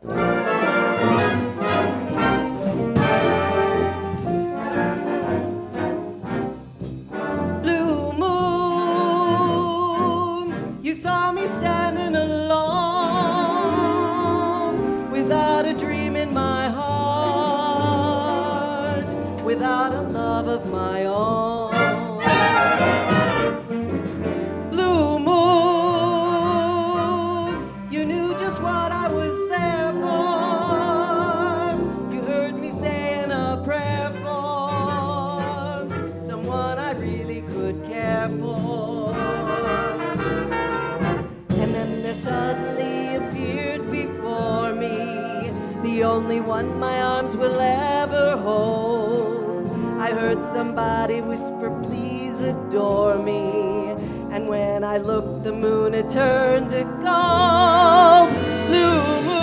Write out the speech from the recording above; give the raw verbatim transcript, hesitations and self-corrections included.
Blue moon, you saw me standing alone, without a dream in my heart, without a love of my own. Blue moon, you knew just what I was there for. You heard me saying a prayer for someone I really could care for. And then there suddenly appeared before me the only one my arms will ever hold. I heard somebody whisper, please adore me. And when I looked, the moon had turned to gold. Blue